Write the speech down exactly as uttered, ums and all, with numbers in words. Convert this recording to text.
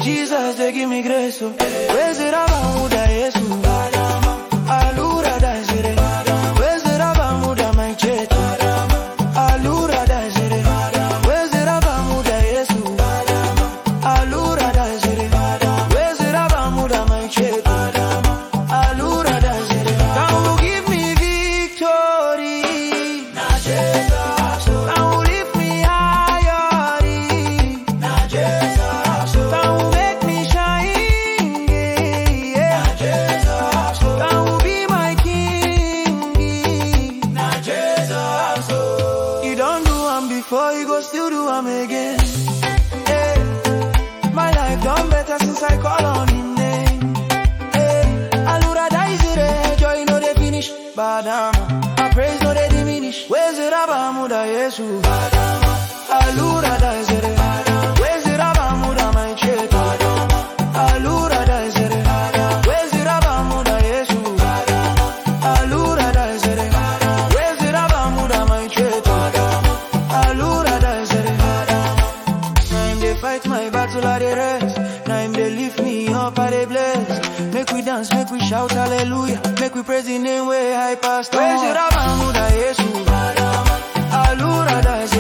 Jesus, they give me grace. Oh. Raise it up, Muda Yesu. Alura da zere. Raise it up, Muda my cheto. Alura da zere. Raise it up, Muda Yesu. Alura da zere. Raise it up, Muda my cheto. Alura da zere. Can you give me victory? Na Jesus. Can you lift me higher? Na Jesus. Can you make me shine? Yeah. Na Jesus. Can you be my king? Na Jesus. You don't do one before, you go still do one again. Hey. My life done better since I call on him name. Hey. Alura da zere. Joy no dey finish. Badama. My praise no dey diminish. Where's it up, Muda Yesu? Alura da zere. Where's it up, Muda my cheto? Alura da zere. Where's it up, Muda Yesu? Alura da zere. Where's it up, Muda my cheto? Alura da zere. Now him dey fight my battle, I dey rest. Now him dey lift me up, I dey bless. Make we dance, make we shout hallelujah. Make we praise the name way high past. Raise it up, Muda Yesu. Alura da zere.